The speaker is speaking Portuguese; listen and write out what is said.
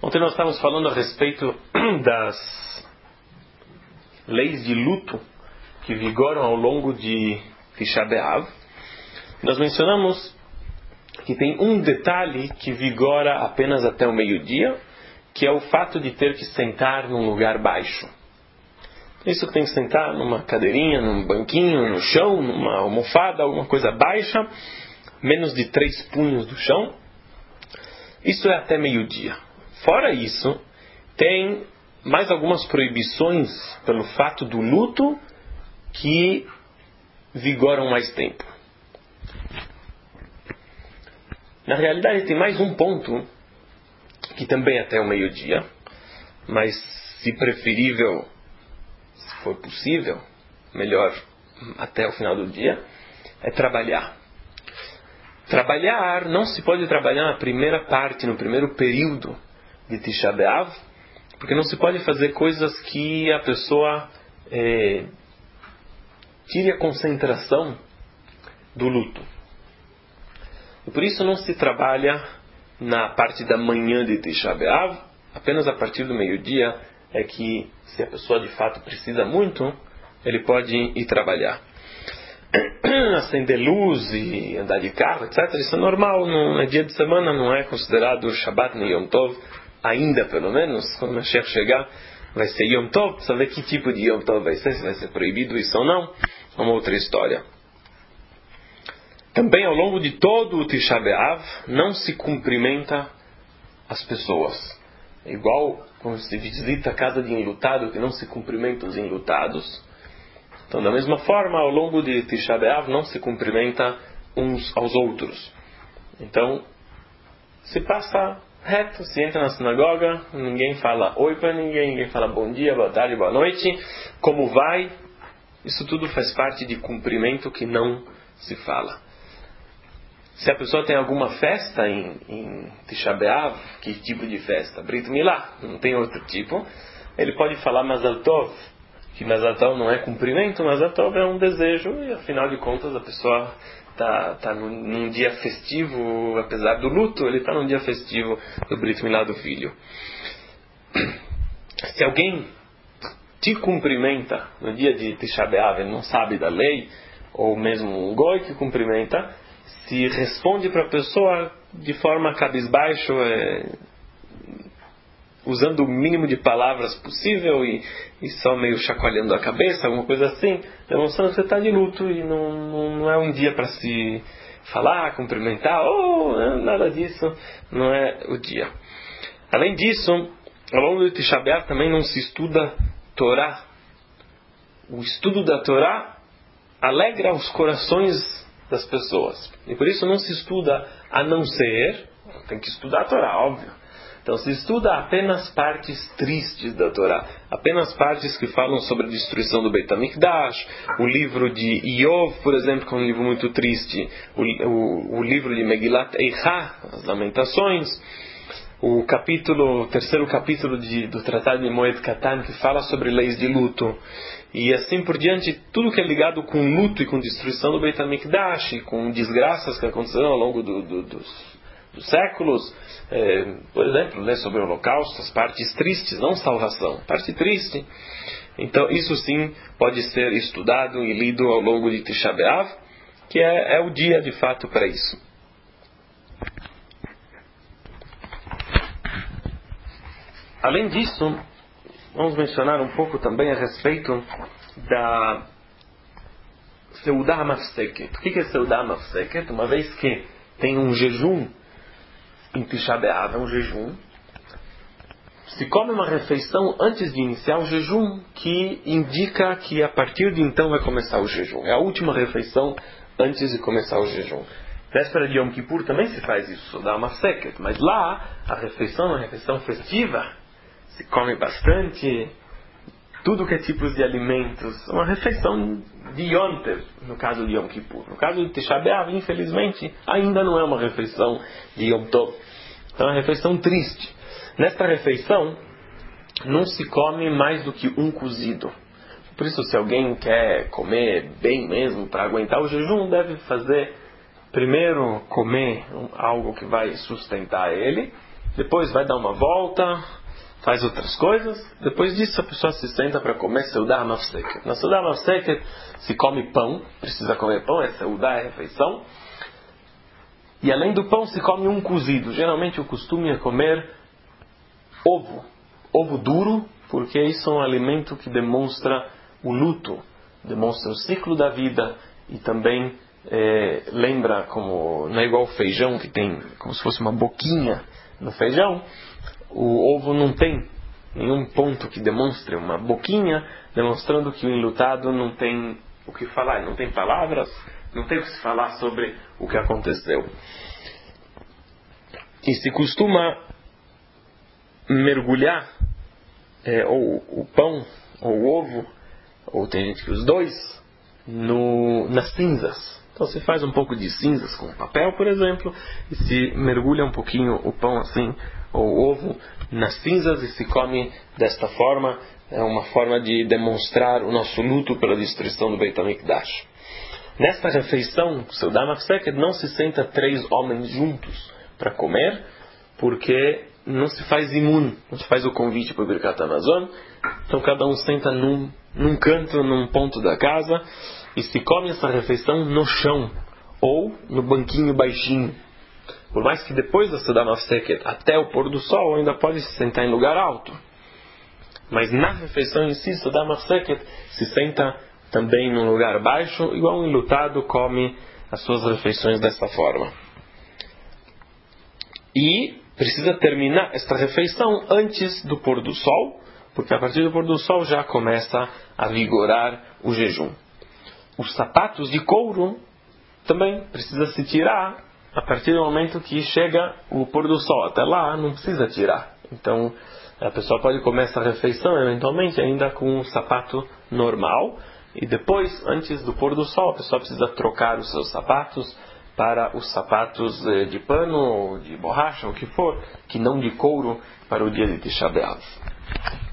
Ontem nós estávamos falando a respeito das leis de luto que vigoram ao longo de Tisha B'Av. Nós mencionamos que tem um detalhe que vigora apenas até o meio-dia, que é o fato de ter que sentar num lugar baixo. Isso que tem que sentar numa cadeirinha, num banquinho, no chão, numa almofada, alguma coisa baixa, menos de 3 punhos do chão. Isso é até meio-dia. Fora isso, tem mais algumas proibições pelo fato do luto que vigoram mais tempo. Na realidade, tem mais um ponto que também é até o meio-dia, mas se preferível, se for possível, melhor até o final do dia, é trabalhar. Trabalhar, não se pode trabalhar na primeira parte, no primeiro período de Tisha B'Av, porque não se pode fazer coisas que a pessoa tire a concentração do luto. E por isso não se trabalha na parte da manhã de Tisha B'Av, apenas a partir do meio-dia é que, se a pessoa de fato precisa muito, ele pode ir trabalhar. Acender luz e andar de carro, etc. Isso é normal, não é dia de semana, não é considerado Shabbat nem Yom Tov, ainda pelo menos. Quando o Mashiach chegar, vai ser Yom Tov, precisa ver que tipo de Yom Tov vai ser, se vai ser proibido isso ou não, é uma outra história. Também ao longo de todo o Tisha B'Av, não se cumprimenta as pessoas. É igual quando se visita a casa de enlutado, que não se cumprimenta os enlutados. Então, da mesma forma, ao longo de Tisha B'Av, não se cumprimenta uns aos outros. Então, se passa reto, se entra na sinagoga, ninguém fala oi para ninguém, ninguém fala bom dia, boa tarde, boa noite, como vai? Isso tudo faz parte de cumprimento que não se fala. Se a pessoa tem alguma festa em Tisha B'Av, que tipo de festa? Brit Milá, não tem outro tipo. Ele pode falar Mazal Tov, que Mazal Tov não é cumprimento, Mazal Tov é um desejo, e afinal de contas a pessoa está num dia festivo, apesar do luto, ele está num dia festivo do Brit Milá do filho. Se alguém te cumprimenta no dia de Tisha B'Av, ele não sabe da lei, ou mesmo um goi que cumprimenta, se responde para a pessoa de forma cabisbaixo, usando o mínimo de palavras possível e só meio chacoalhando a cabeça, alguma coisa assim, demonstrando que você está de luto e não é um dia para se falar, cumprimentar, nada disso, não é o dia. Além disso, ao longo do Tisha B'Av também não se estuda Torá. O estudo da Torá alegra os corações das pessoas. E por isso não se estuda a não ser, tem que estudar a Torá, óbvio. Então se estuda apenas partes tristes da Torá, apenas partes que falam sobre a destruição do Beit HaMikdash, o livro de Iov, por exemplo, que é um livro muito triste, o livro de Megilat Eichá, as Lamentações, o terceiro capítulo do Tratado de Moed Katan, que fala sobre leis de luto, e assim por diante, tudo que é ligado com luto e com destruição do Beit HaMikdash, e com desgraças que aconteceram ao longo dos séculos, por exemplo, sobre o Holocausto, as partes tristes, não salvação, parte triste. Então isso sim pode ser estudado e lido ao longo de Tisha B'Av, que é o dia de fato para isso. Além disso, vamos mencionar um pouco também a respeito da Seudah Mafseket. O que é Seudah Mafseket? Uma vez que tem um jejum em Tisha B'Av, é um jejum, se come uma refeição antes de iniciar o jejum, que indica que a partir de então vai começar o jejum. É a última refeição antes de começar o jejum. Véspera de Yom Kippur também se faz isso, Seudah Mafseket, mas lá a refeição é uma refeição festiva, se come bastante, tudo que é tipos de alimentos, uma refeição de Yom Tov, no caso de Yom Kippur. No caso de Tisha B'Av, infelizmente, ainda não é uma refeição de Yom Tov. Então é uma refeição triste. Nesta refeição, não se come mais do que um cozido. Por isso, se alguém quer comer bem mesmo, para aguentar o jejum, deve fazer, primeiro, comer algo que vai sustentar ele, depois vai dar uma volta, faz outras coisas. Depois disso a pessoa se senta para comer Seudá Mafseket. Na Seudá Mafseket se come pão, precisa comer pão, é Seudá, é refeição. E além do pão se come um cozido. Geralmente o costume é comer ovo duro, porque isso é um alimento que demonstra o luto, demonstra o ciclo da vida e também lembra, como não é igual o feijão que tem como se fosse uma boquinha no feijão, o ovo não tem nenhum ponto que demonstre uma boquinha, demonstrando que o enlutado não tem o que falar, não tem palavras, não tem o que se falar sobre o que aconteceu. E se costuma mergulhar ou o pão ou o ovo, ou tem gente que os dois, nas cinzas. Então se faz um pouco de cinzas com papel, por exemplo, e se mergulha um pouquinho o pão assim, ou o ovo, nas cinzas e se come desta forma. É uma forma de demonstrar o nosso luto pela destruição do Beit HaMikdash. Nesta refeição, o Seudá Mafseket, não se senta 3 homens juntos para comer, porque não se faz imune, não se faz o convite para o Birkat Hamazon. Então cada um senta num canto, num ponto da casa, e se come essa refeição no chão ou no banquinho baixinho. Por mais que depois da Seudá Mafseket até o pôr do sol ainda pode se sentar em lugar alto, mas na refeição em si, Seudá Mafseket, se senta também num lugar baixo, igual um enlutado come as suas refeições dessa forma. E precisa terminar esta refeição antes do pôr do sol, porque a partir do pôr do sol já começa a vigorar o jejum. Os sapatos de couro também precisa se tirar a partir do momento que chega o pôr do sol. Até lá não precisa tirar. Então a pessoa pode comer essa refeição eventualmente ainda com um sapato normal, e depois, antes do pôr do sol, a pessoa precisa trocar os seus sapatos para os sapatos de pano ou de borracha, o que for, que não de couro, para o dia de Tisha B'Av.